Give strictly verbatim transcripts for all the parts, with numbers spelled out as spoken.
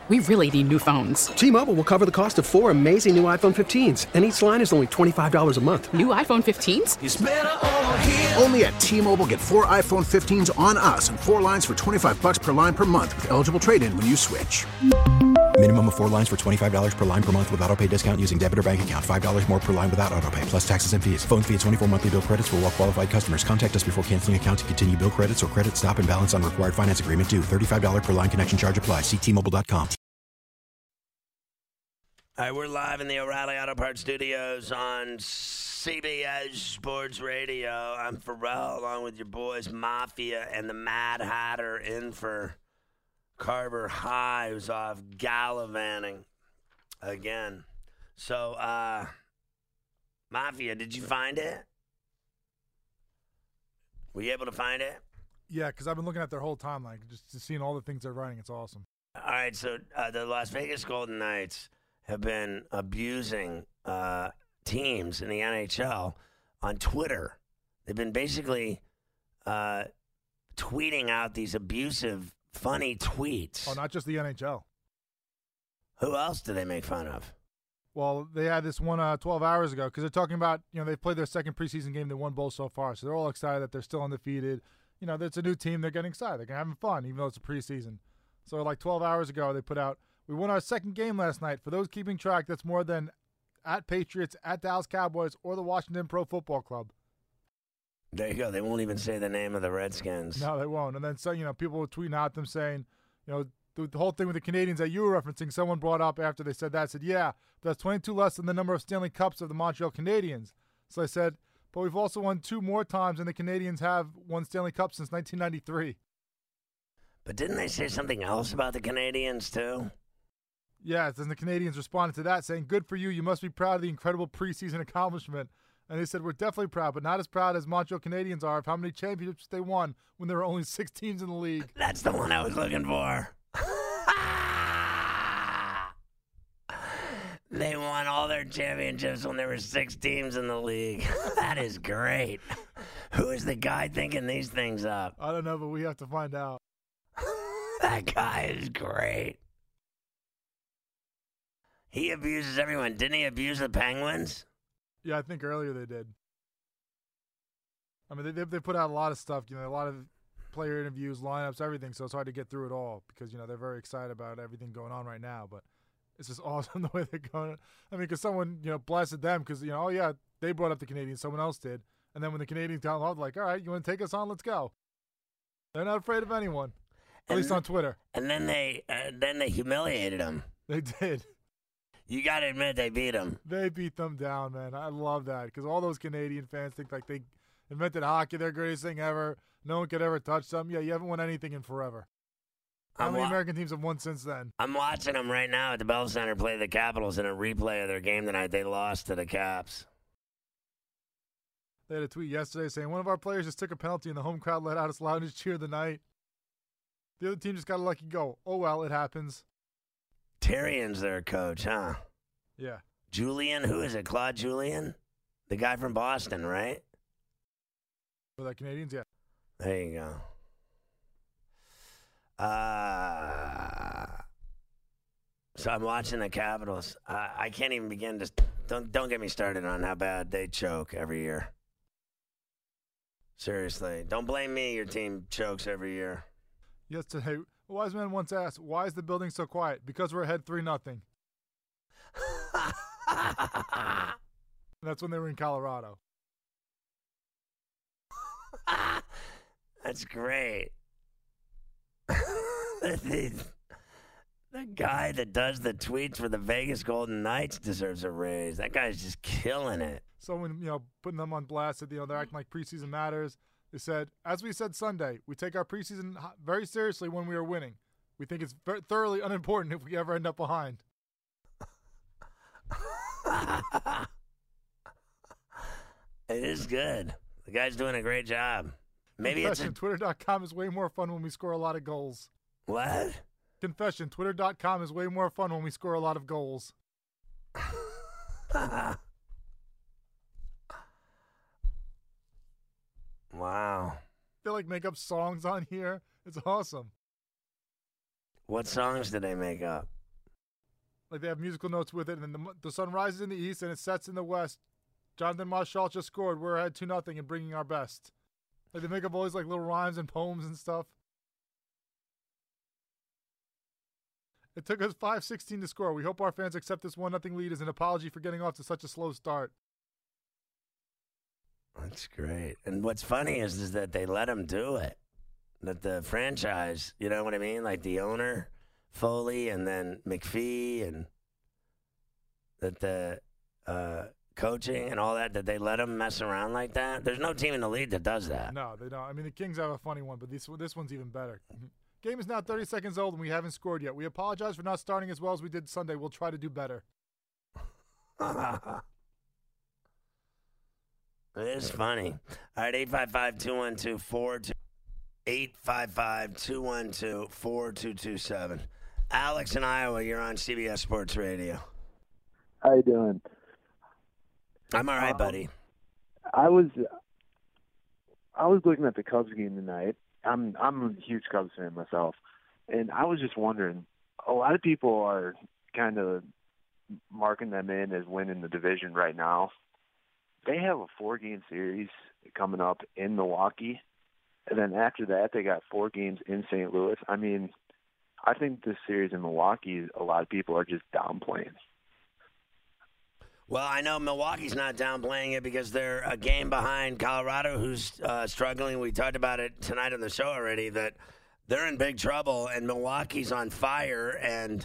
We really need new phones. T-Mobile will cover the cost of four amazing new iPhone fifteens, and each line is only twenty-five dollars a month. New iPhone fifteens? It's better over here. Only at T-Mobile, get four iPhone fifteens on us and four lines for twenty-five dollars per line per month with eligible trade-in when you switch. Minimum of four lines for twenty-five dollars per line per month with autopay discount using debit or bank account. five dollars more per line without autopay, plus taxes and fees. Phone fee at twenty-four monthly bill credits for well-qualified customers. Contact us before canceling account to continue bill credits or credit stop and balance on required finance agreement due. thirty-five dollars per line connection charge applies. See T Mobile dot com. All right, we're live in the O'Reilly Auto Parts Studios on C B S Sports Radio. I'm Pharrell, along with your boys Mafia and the Mad Hatter, in for Carver High, who's off gallivanting again. So, uh, Mafia, did you find it? Were you able to find it? Yeah, because I've been looking at their whole timeline, just seeing all the things they're writing. It's awesome. All right, so uh, the Las Vegas Golden Knights have been abusing uh, teams in the N H L on Twitter. They've been basically uh, tweeting out these abusive, funny tweets. Oh, not just the N H L. Who else do they make fun of? Well, they had this one uh, twelve hours ago because they're talking about, you know, they've played their second preseason game. They won both so far, so they're all excited that they're still undefeated. You know, it's a new team. They're getting excited. They're having fun, even though it's a preseason. So like twelve hours ago, they put out, we won our second game last night. For those keeping track, that's more than at Patriots, at Dallas Cowboys, or the Washington Pro Football Club. There you go. They won't even say the name of the Redskins. No, they won't. And then, so you know, people were tweeting out them saying, you know, the, the whole thing with the Canadians that you were referencing, someone brought up after they said that, said, yeah, that's twenty-two less than the number of Stanley Cups of the Montreal Canadiens. So I said, but we've also won two more times than the Canadians have won Stanley Cup since nineteen ninety-three. But didn't they say something else about the Canadians, too? Yes, and the Canadians responded to that, saying, good for you. You must be proud of the incredible preseason accomplishment. And they said, we're definitely proud, but not as proud as Montreal Canadiens are of how many championships they won when there were only six teams in the league. That's the one I was looking for. They won all their championships when there were six teams in the league. That is great. Who is the guy thinking these things up? I don't know, but we have to find out. That guy is great. He abuses everyone. Didn't he abuse the Penguins? Yeah, I think earlier they did. I mean, they they put out a lot of stuff, you know, a lot of player interviews, lineups, everything, so it's hard to get through it all because, you know, they're very excited about everything going on right now, but it's just awesome the way they're going. I mean, because someone, you know, blasted them because, you know, oh, yeah, they brought up the Canadians, someone else did, and then when the Canadians got involved, like, all right, you want to take us on? Let's go. They're not afraid of anyone, at and, least on Twitter. And then they uh, then they humiliated them. They did. You got to admit they beat them. They beat them down, man. I love that because all those Canadian fans think like they invented hockey, their greatest thing ever. No one could ever touch them. Yeah, you haven't won anything in forever. How I'm many wa- American teams have won since then? I'm watching them right now at the Bell Center play the Capitals in a replay of their game tonight. They lost to the Caps. They had a tweet yesterday saying, one of our players just took a penalty and the home crowd let out its loudest cheer of the night. The other team just got a lucky goal. Oh, well, it happens. Tyrion's their coach, huh? Yeah. Julian, who is it? Claude Julien? The guy from Boston, right? For the Canadians, yeah. There you go. Uh, so I'm watching the Capitals. Uh, I can't even begin to don't don't get me started on how bad they choke every year. Seriously, don't blame me. Your team chokes every year. Yesterday, a wise man once asked, "Why is the building so quiet?" Because we're ahead three nothing. That's when they were in Colorado. That's great. the, the guy that does the tweets for the Vegas Golden Knights deserves a raise. That guy's just killing it. Someone, you know, putting them on blast, said, you know, they're acting like preseason matters. They said, as we said Sunday, we take our preseason very seriously when we are winning. We think it's very thoroughly unimportant if we ever end up behind. It is good. The guy's doing a great job. Maybe Confession, it's a... Twitter dot com is way more fun when we score a lot of goals. What? Confession, Twitter dot com is way more fun when we score a lot of goals. Wow. They like make up songs on here. It's awesome. What songs did they make up? Like they have musical notes with it, and then the, the sun rises in the east and it sets in the west. Jonathan Marshall just scored. We're ahead two nothing and bringing our best. Like they make up all these like little rhymes and poems and stuff. It took us five sixteen to score. We hope our fans accept this one nothing lead as an apology for getting off to such a slow start. That's great. And what's funny is, is that they let him do it. That the franchise, you know what I mean? Like the owner, Foley, and then McPhee, and that the uh, coaching and all that, that they let him mess around like that. There's no team in the league that does that. No, they don't. I mean, the Kings have a funny one, but this, this one's even better. Game is now thirty seconds old, and we haven't scored yet. We apologize for not starting as well as we did Sunday. We'll try to do better. It is funny. All right, eight five five, two one two, four two eight five five, two one two, four two two seven. Alex in Iowa, you're on C B S Sports Radio. How you doing? I'm all right, um, buddy. I was I was looking at the Cubs game tonight. I'm I'm a huge Cubs fan myself, and I was just wondering. A lot of people are kind of marking them in as winning the division right now. They have a four-game series coming up in Milwaukee, and then after that, they got four games in Saint Louis. I mean, I think this series in Milwaukee, a lot of people are just downplaying. Well, I know Milwaukee's not downplaying it because they're a game behind Colorado, who's uh, struggling. We talked about it tonight on the show already, that they're in big trouble, and Milwaukee's on fire. And,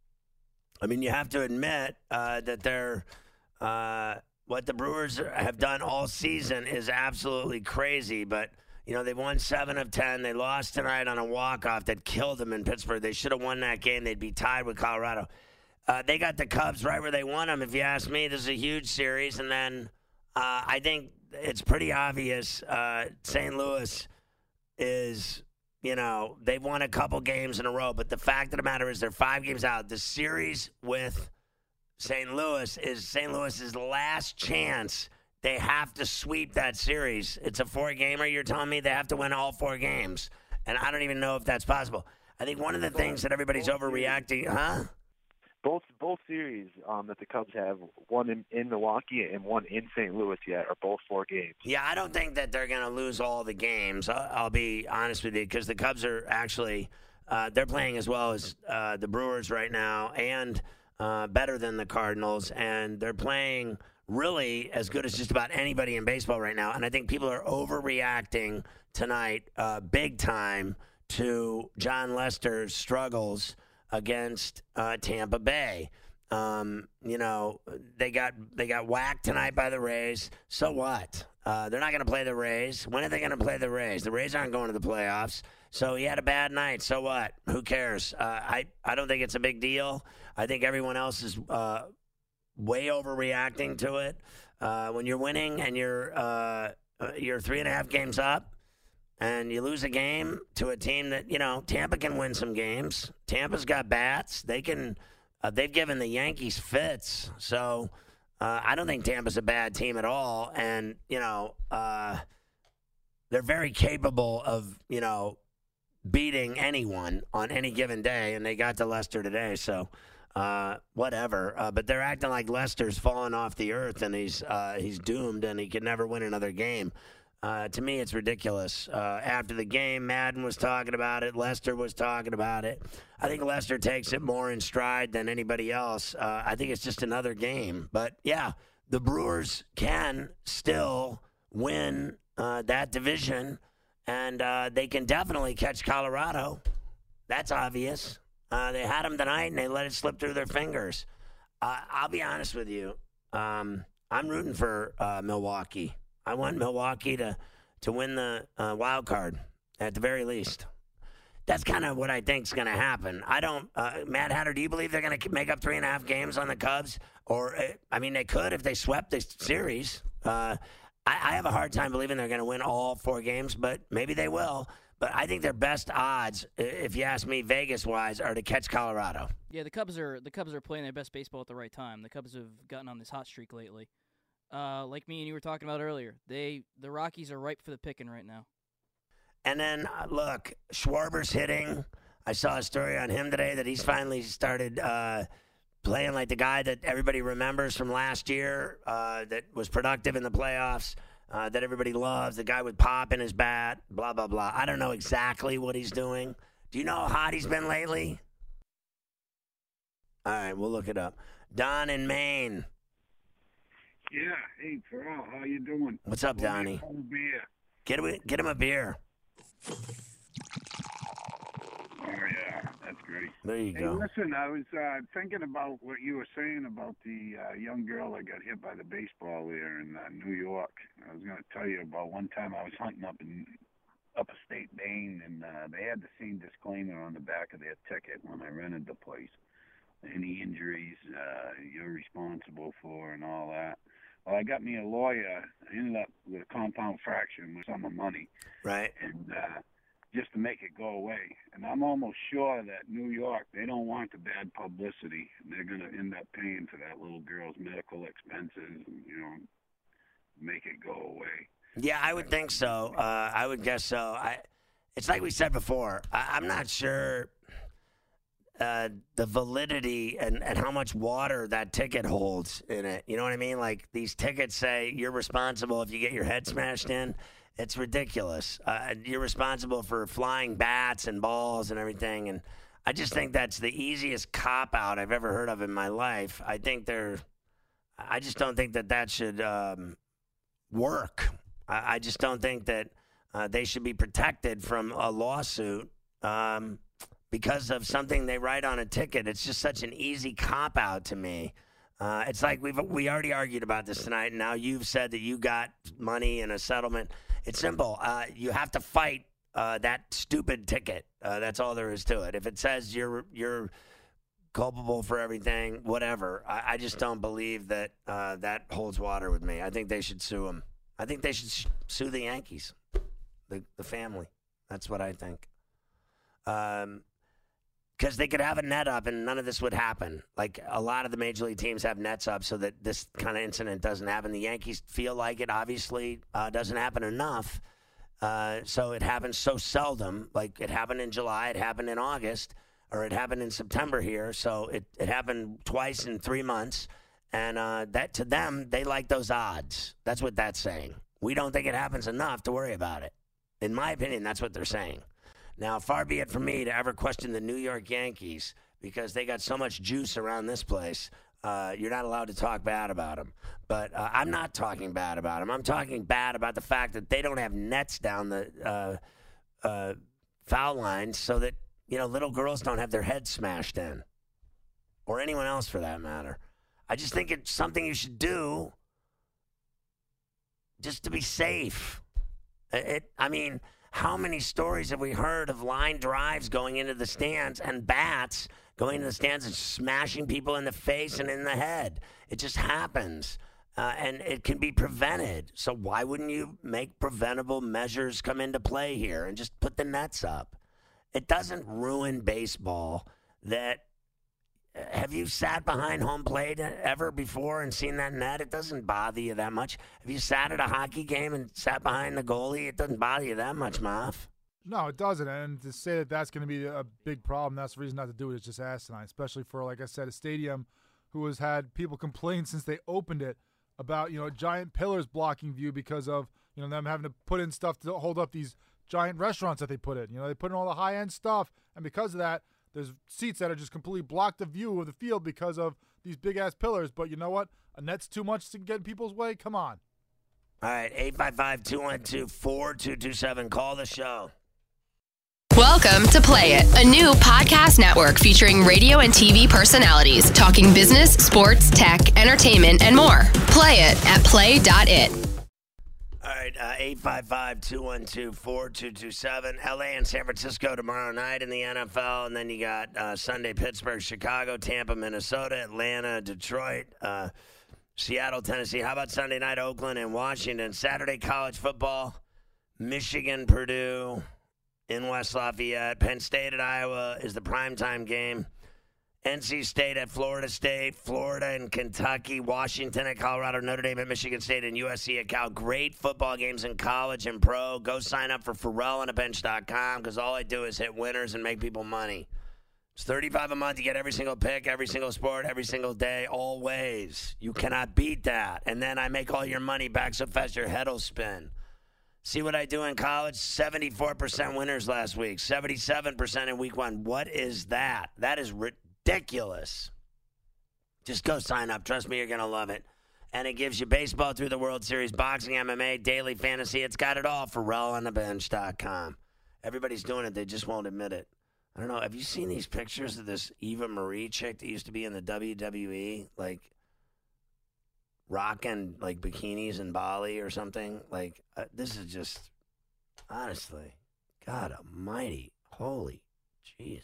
I mean, you have to admit uh, that they're uh, – what the Brewers have done all season is absolutely crazy. But, you know, they've won seven of ten. They lost tonight on a walk-off that killed them in Pittsburgh. They should have won that game. They'd be tied with Colorado. Uh, they got the Cubs right where they want them, if you ask me. This is a huge series. And then uh, I think it's pretty obvious uh, Saint Louis is, you know, they've won a couple games in a row. But the fact of the matter is they're five games out. The series with Saint Louis is Saint Louis's last chance. They have to sweep that series. It's a four-gamer. You're telling me they have to win all four games. And I don't even know if that's possible. I think one of the things that everybody's overreacting, huh? Both both series um, that the Cubs have, one in, in Milwaukee and one in Saint Louis yet, are both four games. Yeah, I don't think that they're going to lose all the games. I'll, I'll be honest with you, because the Cubs are actually uh, they're playing as well as uh, the Brewers right now, and uh, better than the Cardinals, and they're playing really as good as just about anybody in baseball right now. And I think people are overreacting tonight, uh, big time, to John Lester's struggles against uh, Tampa Bay. Um, you know, they got they got whacked tonight by the Rays. So what? Uh, they're not going to play the Rays. When are they going to play the Rays? The Rays aren't going to the playoffs. So he had a bad night. So what? Who cares? Uh, I, I don't think it's a big deal. I think everyone else is uh, way overreacting to it. Uh, when you're winning and you're uh, you're three and a half games up, and you lose a game to a team that, you know, Tampa can win some games. Tampa's got bats. They can, uh, they've given the Yankees fits. So uh, I don't think Tampa's a bad team at all. And, you know, uh, they're very capable of, you know, beating anyone on any given day. And they got to Lester today. So uh, whatever. Uh, but they're acting like Lester's fallen off the earth and he's uh, he's doomed and he can never win another game. Uh, to me, it's ridiculous. Uh, after the game, Madden was talking about it. Lester was talking about it. I think Lester takes it more in stride than anybody else. Uh, I think it's just another game. But, yeah, the Brewers can still win uh, that division, and uh, they can definitely catch Colorado. That's obvious. Uh, they had them tonight, and they let it slip through their fingers. Uh, I'll be honest with you. Um, I'm rooting for uh, Milwaukee. I want Milwaukee to, to win the uh, wild card, at the very least. That's kind of what I think is going to happen. I don't, uh, Matt Hatter, do you believe they're going to make up three and a half games on the Cubs? Or, uh, I mean, they could if they swept the series. Uh, I, I have a hard time believing they're going to win all four games, but maybe they will. But I think their best odds, if you ask me, Vegas-wise, are to catch Colorado. Yeah, the Cubs are the Cubs are playing their best baseball at the right time. The Cubs have gotten on this hot streak lately. Uh, like me and you were talking about earlier, they the Rockies are ripe for the picking right now. And then, uh, look, Schwarber's hitting. I saw a story on him today that he's finally started uh, playing like the guy that everybody remembers from last year, uh, that was productive in the playoffs, uh, that everybody loves, the guy with pop in his bat, blah, blah, blah. I don't know exactly what he's doing. Do you know how hot he's been lately? All right, we'll look it up. Don in Maine. Yeah, hey, Pharrell, how you doing? What's up, Donnie? Beer. Get him, get him a beer. Oh, yeah, that's great. There you hey, go. Listen, I was uh, thinking about what you were saying about the uh, young girl that got hit by the baseball there in uh, New York. I was going to tell you about one time I was hunting up in upstate Maine, and uh, they had the same disclaimer on the back of their ticket when I rented the place. Any injuries uh, you're responsible for and all that. Well, I got me a lawyer. I ended up with a compound fracture with some of money. Right. And uh, just to make it go away. And I'm almost sure that New York, they don't want the bad publicity. They're going to end up paying for that little girl's medical expenses and, you know, make it go away. Yeah, I would think so. Uh, I would guess so. I, it's like we said before. I, I'm not sure uh, the validity and, and how much water that ticket holds in it. You know what I mean? Like these tickets say you're responsible if you get your head smashed in. It's ridiculous. Uh, you're responsible for flying bats and balls and everything. And I just think that's the easiest cop-out I've ever heard of in my life. I think they're – I just don't think that that should um, work. I, I just don't think that uh, they should be protected from a lawsuit um, because of something they write on a ticket. It's just such an easy cop-out to me. Uh, it's like we've we already argued about this tonight, and now you've said that you got money in a settlement. It's simple. Uh, you have to fight uh, that stupid ticket. Uh, that's all there is to it. If it says you're you're culpable for everything, whatever, I, I just don't believe that uh, that holds water with me. I think they should sue them. I think they should sh- sue the Yankees, the the family. That's what I think. Um. Because they could have a net up and none of this would happen. Like a lot of the major league teams have nets up so that this kind of incident doesn't happen. The Yankees feel like it obviously uh, doesn't happen enough. Uh, so it happens so seldom. Like it happened in July, it happened in August, or it happened in September here. So it, it happened twice in three months. And uh, that to them, they like those odds. That's what that's saying. We don't think it happens enough to worry about it. In my opinion, that's what they're saying. Now, far be it from me to ever question the New York Yankees because they got so much juice around this place. Uh, you're not allowed to talk bad about them. But uh, I'm not talking bad about them. I'm talking bad about the fact that they don't have nets down the uh, uh, foul lines so that, you know, little girls don't have their heads smashed in, or anyone else for that matter. I just think it's something you should do just to be safe. It, I mean... How many stories have we heard of line drives going into the stands and bats going into the stands and smashing people in the face and in the head? It just happens, uh, and it can be prevented. So why wouldn't you make preventable measures come into play here and just put the nets up? It doesn't ruin baseball that have you sat behind home plate ever before and seen that net? It doesn't bother you that much. Have you sat at a hockey game and sat behind the goalie? It doesn't bother you that much, Moff. No, it doesn't. And to say that that's going to be a big problem, that's the reason not to do it. It's just asinine, especially for, like I said, a stadium who has had people complain since they opened it about, you know, giant pillars blocking view because of, you know, them having to put in stuff to hold up these giant restaurants that they put in. You know, they put in all the high-end stuff, and because of that, there's seats that are just completely blocked the view of the field because of these big-ass pillars. But you know what? A net's too much to get in people's way? Come on. All right, eight five five, two one two, four two two seven. Call the show. Welcome to Play It, a new podcast network featuring radio and T V personalities talking business, sports, tech, entertainment, and more. Play it at play dot it. All right, uh, eight five five, two one two, four two two seven. L A and San Francisco tomorrow night in the N F L. And then you got uh, Sunday, Pittsburgh, Chicago, Tampa, Minnesota, Atlanta, Detroit, uh, Seattle, Tennessee. How about Sunday night, Oakland and Washington? Saturday, college football, Michigan, Purdue in West Lafayette. Penn State at Iowa is the primetime game. N C State at Florida State, Florida and Kentucky, Washington at Colorado, Notre Dame at Michigan State, and U S C at Cal. Great football games in college and pro. Go sign up for Pharrell on a bench dot com because all I do is hit winners and make people money. It's thirty-five dollars a month. You get every single pick, every single sport, every single day, always. You cannot beat that. And then I make all your money back so fast your head will spin. See what I do in college? seventy-four percent winners last week, seventy-seven percent in week one. What is that? That is ridiculous. Just go sign up. Trust me, you're going to love it. And it gives you baseball through the World Series, boxing, M M A, daily fantasy. It's got it all. Ferrall on the bench dot com. Everybody's doing it. They just won't admit it. I don't know. Have you seen these pictures of this Eva Marie chick that used to be in the W W E? Like, rocking, like, bikinis in Bali or something? Like, uh, this is just, honestly, God almighty, holy Jesus.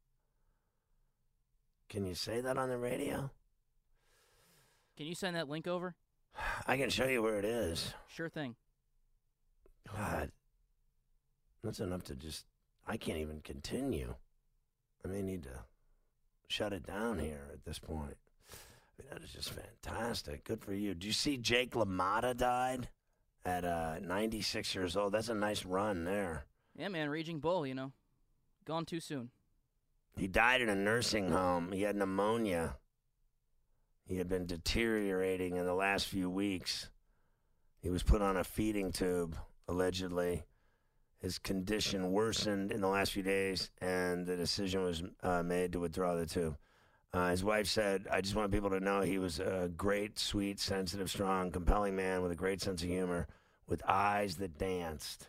Can you say that on the radio? Can you send that link over? I can show you where it is. Sure thing. God. That's enough to just, I can't even continue. I may need to shut it down here at this point. I mean, that is just fantastic. Good for you. Do you see Jake LaMotta died at uh, ninety-six years old? That's a nice run there. Yeah, man, raging bull, you know. Gone too soon. He died in a nursing home. He had pneumonia. He had been deteriorating in the last few weeks. He was put on a feeding tube, allegedly. His condition worsened in the last few days, and the decision was uh, made to withdraw the tube. Uh, his wife said, I just want people to know he was a great, sweet, sensitive, strong, compelling man with a great sense of humor, with eyes that danced.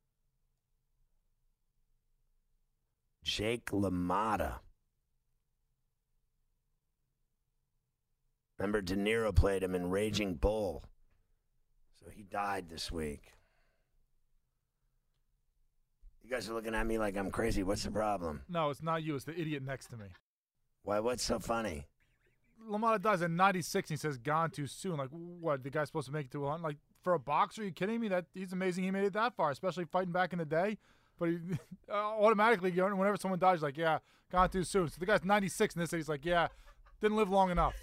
Jake LaMotta. Remember, De Niro played him in Raging Bull. So he died this week. You guys are looking at me like I'm crazy. What's the problem? No, it's not you. It's the idiot next to me. Why? What's so funny? LaMotta dies at ninety-six, and he says, gone too soon. Like, what, the guy's supposed to make it to one hundred? Like, for a boxer, are you kidding me? That He's amazing he made it that far, especially fighting back in the day. But he, uh, automatically, you know, whenever someone dies, like, yeah, gone too soon. So the guy's ninety-six, and this he's like, yeah, didn't live long enough.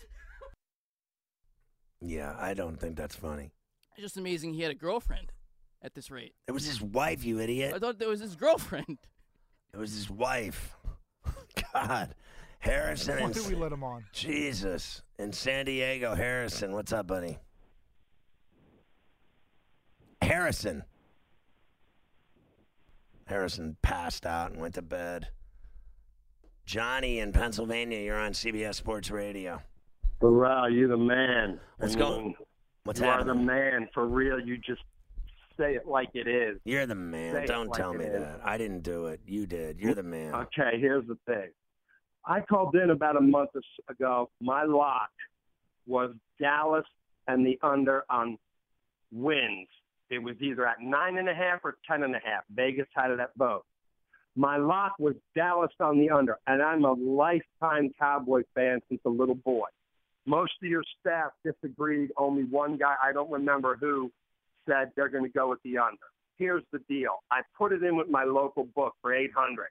Yeah, I don't think that's funny. It's just amazing he had a girlfriend at this rate. It was his wife, you idiot. I thought that was his girlfriend. It was his wife. God. Harrison. Why and did we let him on? Jesus. In San Diego, Harrison. What's up, buddy? Harrison. Harrison passed out and went to bed. Johnny in Pennsylvania, you're on C B S Sports Radio. Ferrall, you're the man. What's I going mean, What's you happening? are the man, for real. You just say it like it is. You're the man. Say it Don't like tell it me is. that. I didn't do it. You did. You're the man. Okay, here's the thing. I called in about a month ago. My lock was Dallas and the under on wins. It was either at nine and a half or ten and a half. Vegas had it at both. My lock was Dallas on the under, and I'm a lifetime Cowboy fan since a little boy. Most of your staff disagreed. Only one guy, I don't remember who, said they're going to go with the under. Here's the deal. I put it in with my local book for eight hundred.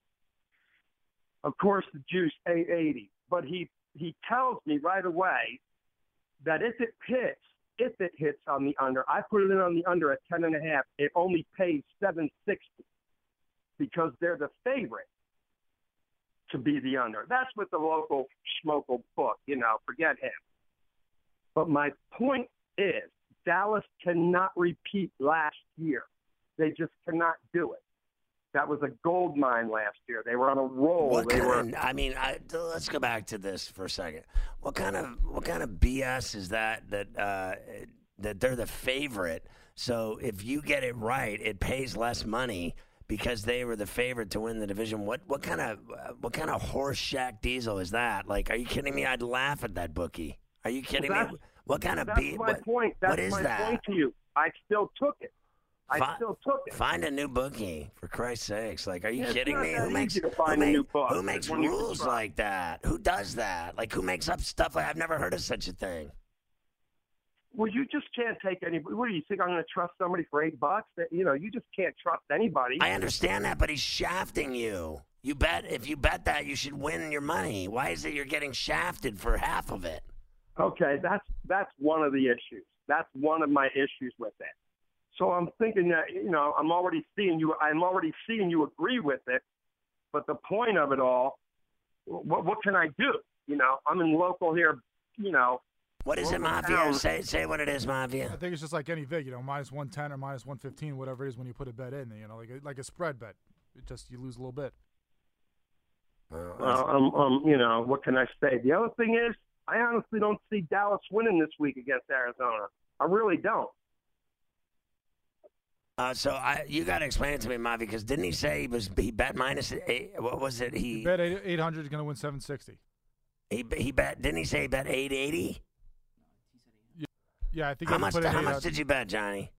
Of course, the juice eight eighty. But he he tells me right away that if it hits, if it hits on the under, I put it in on the under at ten and a half. It only pays seven sixty because they're the favorite to be the under. That's what the local schmokel book, you know, forget him. But my point is, Dallas cannot repeat last year. They just cannot do it. That was a gold mine last year. They were on a roll. What they kind? were. I mean, I, let's go back to this for a second. What kind of what kind of B S is that? That uh, that they're the favorite. So if you get it right, it pays less money because they were the favorite to win the division. What what kind of uh, what kind of horse shack diesel is that? Like, are you kidding me? I'd laugh at that bookie. Are you kidding Well, me? What kind of That's B? my What, point. That's what is my that? point to you. I still took it. I Fi- still took it. Find a new bookie, for Christ's sakes. Like, are you Yeah, it's kidding not me? that Who makes, easy to who, find a make- new book. who makes When you rules subscribe. like that? Who does that? Like, who makes up stuff? Like, I've never heard of such a thing. Well, you just can't take anybody. What do you think? I'm going to trust somebody for eight bucks? That you know, you just can't trust anybody. I understand that, but he's shafting you. You bet. If you bet that, you should win your money. Why is it you're getting shafted for half of it? Okay, that's that's one of the issues. That's one of my issues with it. So I'm thinking that, you know, I'm already seeing you. I'm already seeing you agree with it. But the point of it all what what can I do? You know, I'm in local here. You know, what is it, Mafia? Town. Say say what it is, Mafia. I think it's just like any vig, you know, minus one ten or minus one fifteen, whatever it is when you put a bet in. You know, like a, like a spread bet. It just you lose a little bit. Well, um, um, you know, what can I say? The other thing is, I honestly don't see Dallas winning this week against Arizona. I really don't. Uh, so I, you got to explain it to me, Mavi, because didn't he say he was he bet minus eight? What was it? He, he bet eight hundred is going to win seven sixty. He he bet didn't he say he bet eight eighty? Yeah, yeah, I think. How much? How much did you bet, Johnny?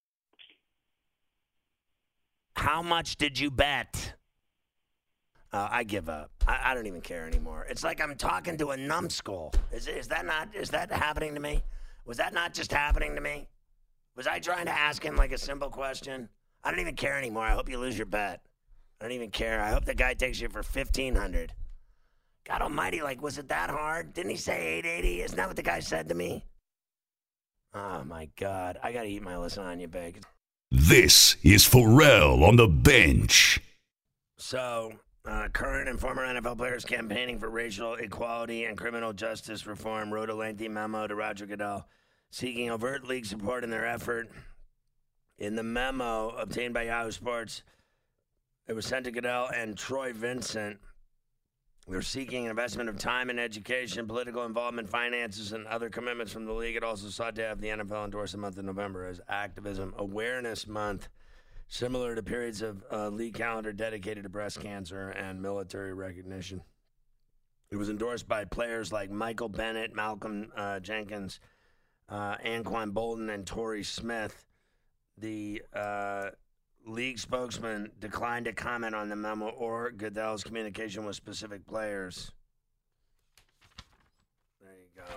How much did you bet? Uh, I give up. I, I don't even care anymore. It's like I'm talking to a numbskull. Is is that not? Is that happening to me? Was that not just happening to me? Was I trying to ask him like a simple question? I don't even care anymore. I hope you lose your bet. I don't even care. I hope the guy takes you for fifteen hundred. God Almighty, like, was it that hard? Didn't he say eight eighty? Isn't that what the guy said to me? Oh my God, I gotta eat my lasagna bag. This is Pharrell on the bench. So. Uh, current and former N F L players campaigning for racial equality and criminal justice reform wrote a lengthy memo to Roger Goodell seeking overt league support in their effort. In the memo obtained by Yahoo Sports, it was sent to Goodell and Troy Vincent. They're seeking an investment of time in education, political involvement, finances, and other commitments from the league. It also sought to have the N F L endorse the month of November as Activism Awareness Month, similar to periods of uh, league calendar dedicated to breast cancer and military recognition. It was endorsed by players like Michael Bennett, Malcolm uh, Jenkins, uh, Anquan Bolden, and Torrey Smith. The uh, league spokesman declined to comment on the memo or Goodell's communication with specific players. There you go.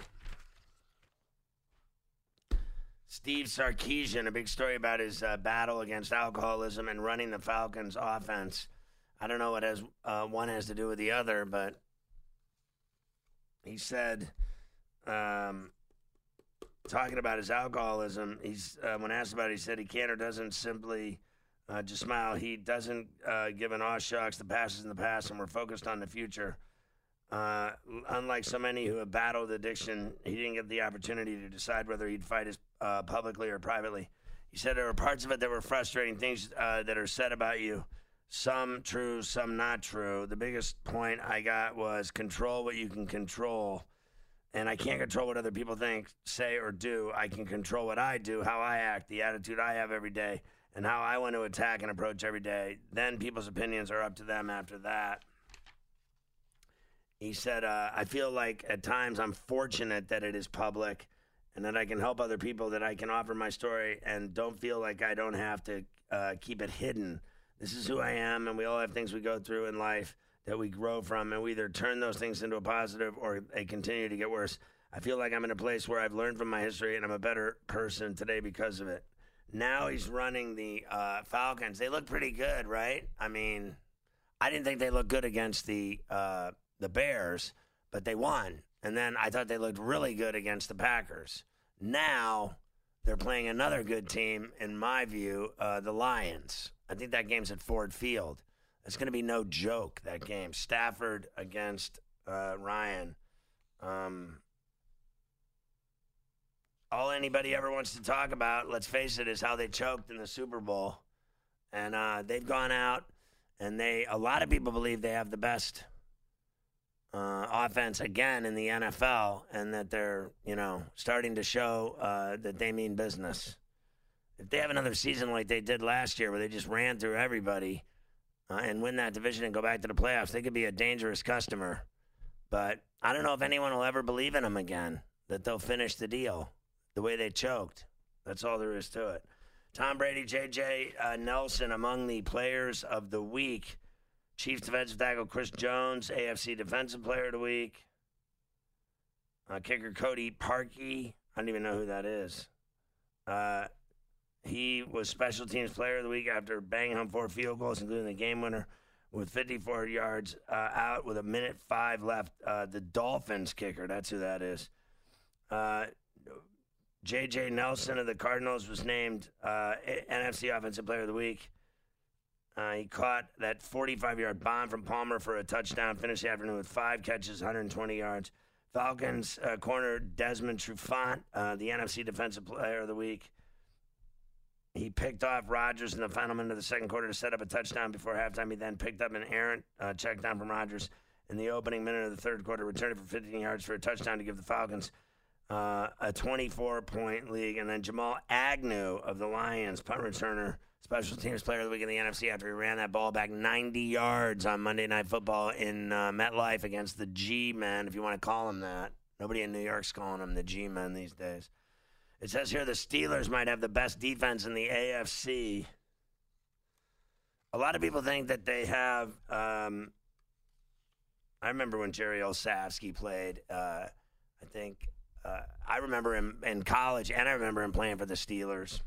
Steve Sarkisian, a big story about his uh, battle against alcoholism and running the Falcons offense. I don't know what has uh, one has to do with the other, but he said, um, talking about his alcoholism, he's uh, when asked about it, he said he can or doesn't simply uh, just smile. He doesn't uh, give an aw shucks. The past is in the past, and we're focused on the future. Uh, unlike so many who have battled addiction, he didn't get the opportunity to decide whether he'd fight as uh, publicly or privately. He said there were parts of it that were frustrating, things uh, that are said about you, some true, some not true. The biggest point I got was control what you can control, and I can't control what other people think, say, or do. I can control what I do, how I act, the attitude I have every day, and how I want to attack and approach every day. Then people's opinions are up to them after that. He said, uh, I feel like at times I'm fortunate that it is public and that I can help other people, that I can offer my story and don't feel like I don't have to uh, keep it hidden. This is who I am, and we all have things we go through in life that we grow from, and we either turn those things into a positive or they continue to get worse. I feel like I'm in a place where I've learned from my history and I'm a better person today because of it. Now he's running the uh, Falcons. They look pretty good, right? I mean, I didn't think they looked good against the uh, the Bears, but they won. And then I thought they looked really good against the Packers. Now they're playing another good team, in my view, uh, the Lions. I think that game's at Ford Field. It's going to be no joke, that game. Stafford against uh, Ryan. Um, all anybody ever wants to talk about, let's face it, is how they choked in the Super Bowl. And uh, they've gone out, and they a lot of people believe they have the best Uh, offense again in the N F L, and that they're, you know, starting to show uh, that they mean business. If they have another season like they did last year where they just ran through everybody uh, and win that division and go back to the playoffs, they could be a dangerous customer. But I don't know if anyone will ever believe in them again, that they'll finish the deal the way they choked. That's all there is to it. Tom Brady, J J uh, Nelson among the players of the week. Chiefs defensive tackle Chris Jones, A F C Defensive Player of the Week. Uh, kicker Cody Parkey, I don't even know who that is. Uh, he was Special Teams Player of the Week after banging home four field goals, including the game winner with fifty-four yards uh, out with a minute five left. Uh, the Dolphins kicker, that's who that is. Uh, J J Nelson of the Cardinals was named uh, N F C Offensive Player of the Week. Uh, he caught that forty-five-yard bomb from Palmer for a touchdown, finished the afternoon with five catches, one hundred twenty yards. Falcons uh, corner Desmond Trufant, uh, the N F C Defensive Player of the Week. He picked off Rodgers in the final minute of the second quarter to set up a touchdown before halftime. He then picked up an errant uh, check down from Rodgers in the opening minute of the third quarter, returning for fifteen yards for a touchdown to give the Falcons uh, a twenty-four point lead. And then Jamal Agnew of the Lions, punt returner, special teams player of the week in the N F C after he ran that ball back ninety yards on Monday Night Football in uh, MetLife against the G-Men, if you want to call them that. Nobody in New York's calling them the G-Men these days. It says here the Steelers might have the best defense in the A F C. A lot of people think that they have um, – I remember when Jerry Olszewski played. Uh, I think uh, – I remember him in college, and I remember him playing for the Steelers.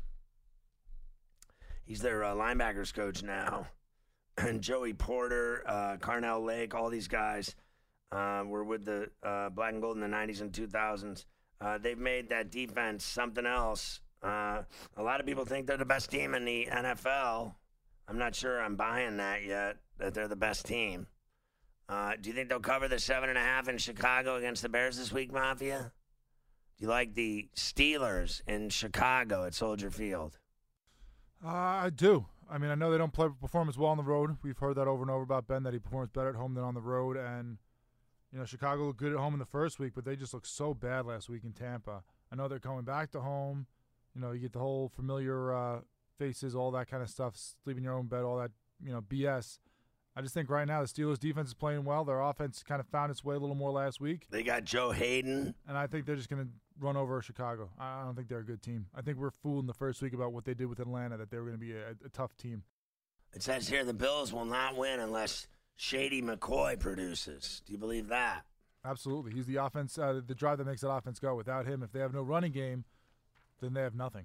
He's their uh, linebackers coach now. And Joey Porter, uh, Carnell Lake, all these guys uh, were with the uh, Black and Gold in the nineties and two thousands. Uh, they've made that defense something else. Uh, a lot of people think they're the best team in the N F L. I'm not sure I'm buying that yet, that they're the best team. Uh, do you think they'll cover the seven and a half in Chicago against the Bears this week, Mafia? Do you like the Steelers in Chicago at Soldier Field? Uh, I do. I mean, I know they don't play perform as well on the road. We've heard that over and over about Ben, that he performs better at home than on the road. And, you know, Chicago looked good at home in the first week, but they just looked so bad last week in Tampa. I know they're coming back to home. You know, you get the whole familiar uh, faces, all that kind of stuff, sleep in your own bed, all that, you know, B S. I just think right now the Steelers' defense is playing well. Their offense kind of found its way a little more last week. They got Joe Hayden. And I think they're just going to run over Chicago. I don't think they're a good team. I think we're fooled in the first week about what they did with Atlanta, that they were going to be a, a tough team. It says here the Bills will not win unless Shady McCoy produces. Do you believe that? Absolutely. He's the offense, uh, the drive that makes that offense go. Without him, if they have no running game, then they have nothing.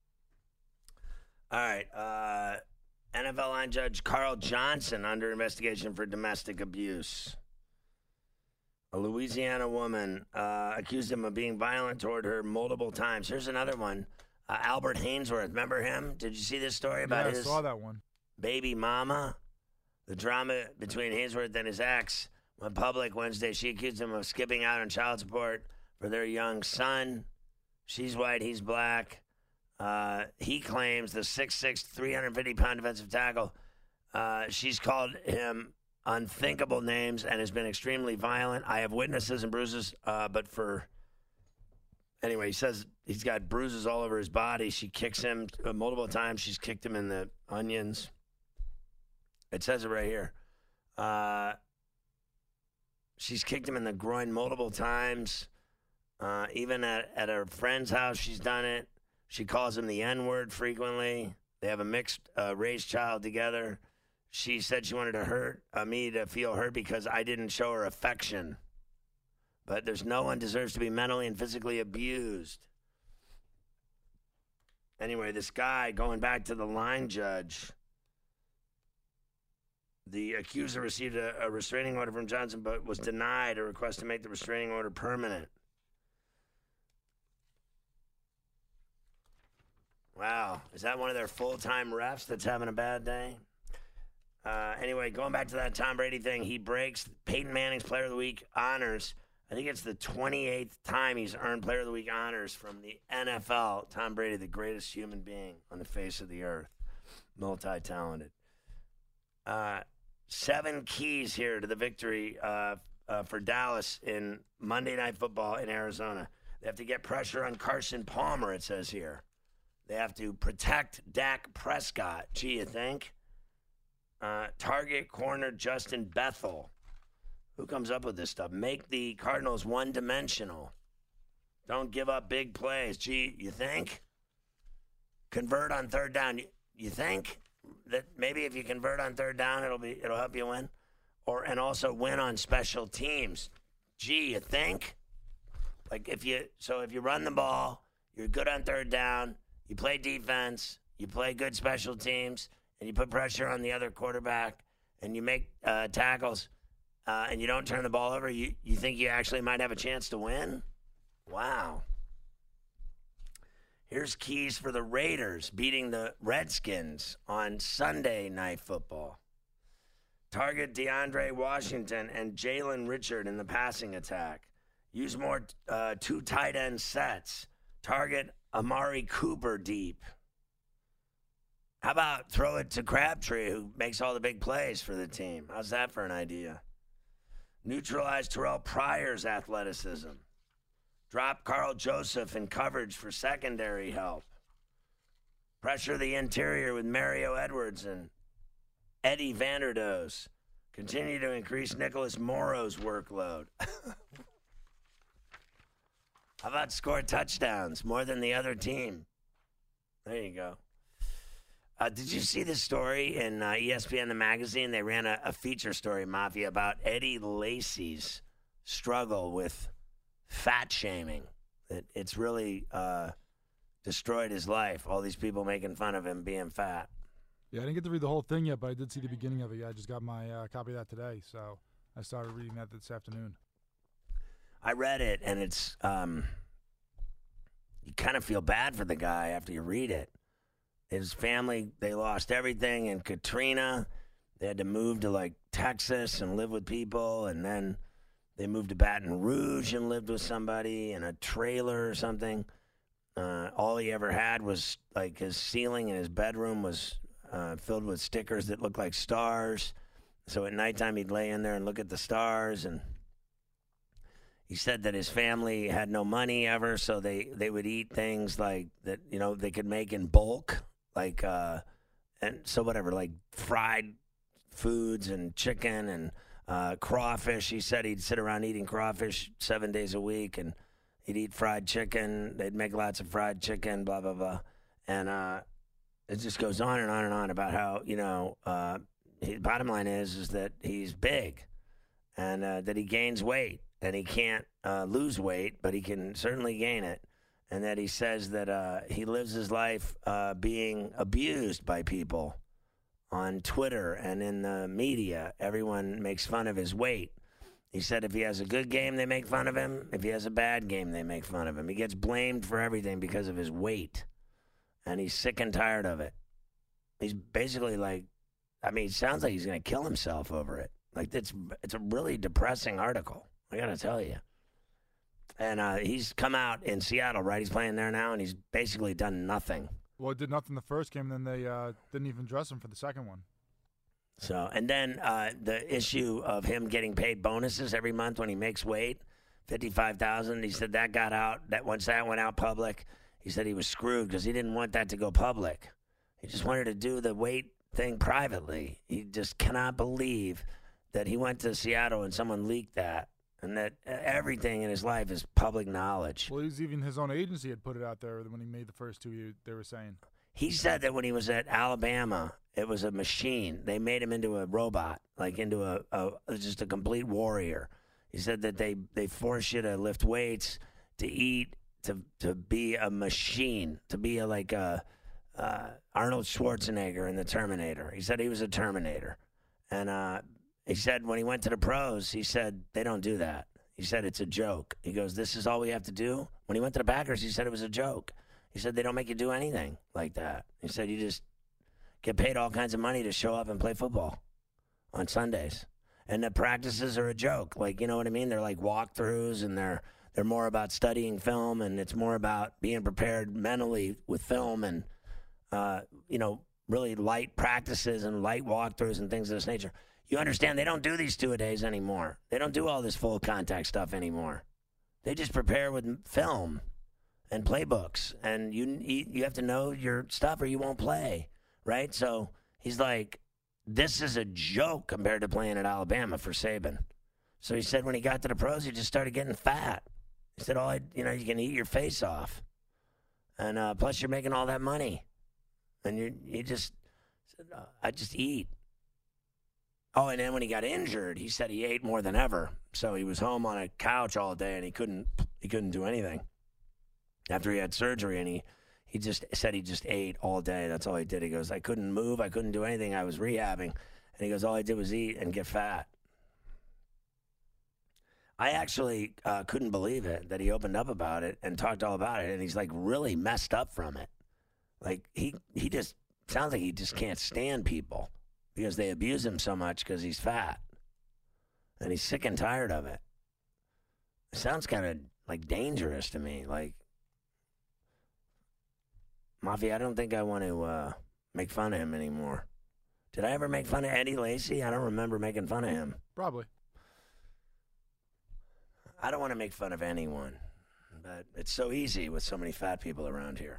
All right. Uh, N F L line judge Carl Johnson under investigation for domestic abuse. A Louisiana woman uh, accused him of being violent toward her multiple times. Here's another one. Uh, Albert Hainsworth. Remember him? Did you see this story about yeah, his I saw that one. baby mama? The drama between Hainsworth and his ex went public Wednesday. She accused him of skipping out on child support for their young son. She's white, he's black. Uh, he claims the six six, three hundred fifty pound defensive tackle. Uh, she's called him unthinkable names and has been extremely violent. I have witnesses and bruises, uh, but for anyway, he says he's got bruises all over his body. She kicks him uh, multiple times. She's kicked him in the onions. It says it right here. Uh, she's kicked him in the groin multiple times. Uh, even at, at her friend's house, she's done it. She calls him the N-word frequently. They have a mixed uh, race child together. She said she wanted to hurt uh, me to feel hurt because I didn't show her affection. But there's no one deserves to be mentally and physically abused. Anyway, this guy, going back to the line judge, the accuser received a, a restraining order from Johnson but was denied a request to make the restraining order permanent. Wow. Is that one of their full-time refs that's having a bad day? Uh, anyway, going back to that Tom Brady thing, he breaks Peyton Manning's Player of the Week honors. I think it's the twenty-eighth time he's earned Player of the Week honors from the N F L. Tom Brady, the greatest human being on the face of the earth. Multi-talented. Uh, seven keys here to the victory uh, uh, for Dallas in Monday Night Football in Arizona. They have to get pressure on Carson Palmer, it says here. They have to protect Dak Prescott. Gee, you think? Uh, target corner Justin Bethel. Who comes up with this stuff? Make the Cardinals one-dimensional. Don't give up big plays. Gee, you think? Convert on third down. You, you think that maybe if you convert on third down, it'll be it'll help you win, or and also win on special teams. Gee, you think? Like if you so if you run the ball, you're good on third down. You play defense, you play good special teams, and you put pressure on the other quarterback, and you make uh, tackles, uh, and you don't turn the ball over, you, you think you actually might have a chance to win? Wow. Here's keys for the Raiders beating the Redskins on Sunday Night Football. Target DeAndre Washington and Jalen Richard in the passing attack. Use more uh, two tight end sets. Target Amari Cooper deep. How about throw it to Crabtree, who makes all the big plays for the team? How's that for an idea? Neutralize Terrell Pryor's athleticism. Drop Carl Joseph in coverage for secondary help. Pressure the interior with Mario Edwards and Eddie Vanderdoes. Continue to increase Nicholas Morrow's workload. How about score touchdowns more than the other team? There you go. Uh, did you see this story in uh, E S P N, the magazine? They ran a, a feature story, Mafia, about Eddie Lacy's struggle with fat shaming. That it's really uh, destroyed his life. All these people making fun of him being fat. Yeah, I didn't get to read the whole thing yet, but I did see the beginning of it. Yeah, I just got my uh, copy of that today, so I started reading that this afternoon. I read it, and it's um, you kind of feel bad for the guy after you read it. His family, they lost everything in Katrina. They had to move to, like, Texas and live with people, and then they moved to Baton Rouge and lived with somebody in a trailer or something. Uh, all he ever had was, like, his ceiling in his bedroom was uh, filled with stickers that looked like stars. So at nighttime, he'd lay in there and look at the stars, and he said that his family had no money ever, so they, they would eat things like that, you know, they could make in bulk. Like, uh, and so whatever, like fried foods and chicken and uh, crawfish. He said he'd sit around eating crawfish seven days a week, and he'd eat fried chicken. They'd make lots of fried chicken, blah, blah, blah. And uh, it just goes on and on and on about how, you know, uh, his bottom line is, is that he's big and uh, that he gains weight, and he can't uh, lose weight, but he can certainly gain it. And that he says that uh, he lives his life uh, being abused by people on Twitter and in the media. Everyone makes fun of his weight. He said if he has a good game, they make fun of him. If he has a bad game, they make fun of him. He gets blamed for everything because of his weight. And he's sick and tired of it. He's basically like, I mean, it sounds like he's going to kill himself over it. Like, it's, it's a really depressing article, I got to tell you. And uh, he's come out in Seattle, right? He's playing there now, and he's basically done nothing. Well, it did nothing the first game, then they uh, didn't even dress him for the second one. So, and then uh, the issue of him getting paid bonuses every month when he makes weight, fifty-five thousand dollars. He said that got out. That once that went out public, he said he was screwed because he didn't want that to go public. He just wanted to do the weight thing privately. He just cannot believe that he went to Seattle and someone leaked that. And that everything in his life is public knowledge. Well, he's even his own agency had put it out there when he made the first two years, they were saying. He said that when he was at Alabama, it was a machine. They made him into a robot, like into a, a just a complete warrior. He said that they, they force you to lift weights, to eat, to to be a machine, to be a, like a uh, Arnold Schwarzenegger in the Terminator. He said he was a Terminator. And uh he said when he went to the pros, he said, they don't do that. He said, it's a joke. He goes, this is all we have to do? When he went to the Packers, he said it was a joke. He said, they don't make you do anything like that. He said, you just get paid all kinds of money to show up and play football on Sundays. And the practices are a joke. Like, you know what I mean? They're like walkthroughs, and they're they're more about studying film, and it's more about being prepared mentally with film and, uh, you know, really light practices and light walkthroughs and things of this nature. You understand, they don't do these two-a-days anymore. They don't do all this full contact stuff anymore. They just prepare with film and playbooks, and you you have to know your stuff or you won't play, right? So he's like, this is a joke compared to playing at Alabama for Saban. So he said when he got to the pros, he just started getting fat. He said, "Oh, I, you know, you can eat your face off, and uh, plus you're making all that money, and you you just said, uh, I just eat." Oh, and then when he got injured, he said he ate more than ever. So he was home on a couch all day, and he couldn't he couldn't do anything. After he had surgery, and he, he just said he just ate all day. That's all he did. He goes, I couldn't move. I couldn't do anything. I was rehabbing. And he goes, all I did was eat and get fat. I actually uh, couldn't believe it that he opened up about it and talked all about it, and he's like really messed up from it. Like he he just sounds like he just can't stand people because they abuse him so much because he's fat, and he's sick and tired of it. It sounds kind of like dangerous to me. Like, Mafia, I don't think I want to uh, make fun of him anymore. Did I ever make fun of Eddie Lacy? I don't remember making fun of him. Probably. I don't want to make fun of anyone, but it's so easy with so many fat people around here.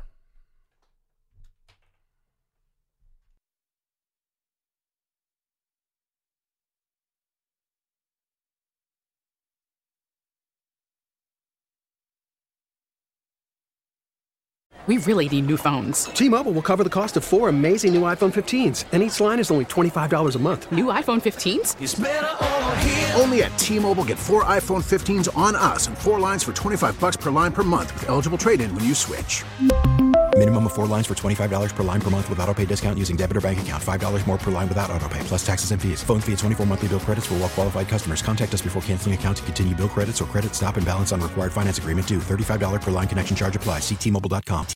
We really need new phones. T-Mobile will cover the cost of four amazing new iPhone fifteens, and each line is only twenty-five dollars a month. New iPhone fifteens? It's better over here. Only at T-Mobile, get four iPhone fifteens on us and four lines for twenty-five bucks per line per month with eligible trade-in when you switch. Minimum of four lines for twenty-five dollars per line per month with autopay discount using debit or bank account. five dollars more per line without autopay, plus taxes and fees. Phone fee at twenty-four monthly bill credits for well-qualified customers. Contact us before canceling account to continue bill credits or credit stop and balance on required finance agreement due. thirty-five dollars per line connection charge applies. See T Mobile dot com.